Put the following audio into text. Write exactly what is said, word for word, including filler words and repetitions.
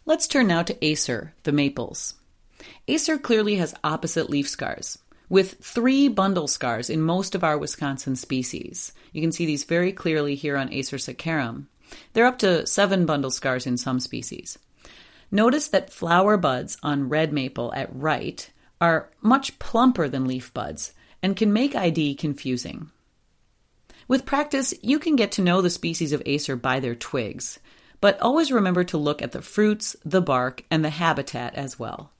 Let's turn now to Acer, the maples. Acer clearly has opposite leaf scars, with three bundle scars in most of our Wisconsin species. You can see these very clearly here on Acer saccharum. They're up to seven bundle scars in some species. Notice that flower buds on red maple at right are much plumper than leaf buds and can make I D confusing. With practice, you can get to know the species of Acer by their twigs, but always remember to look at the fruits, the bark, and the habitat as well.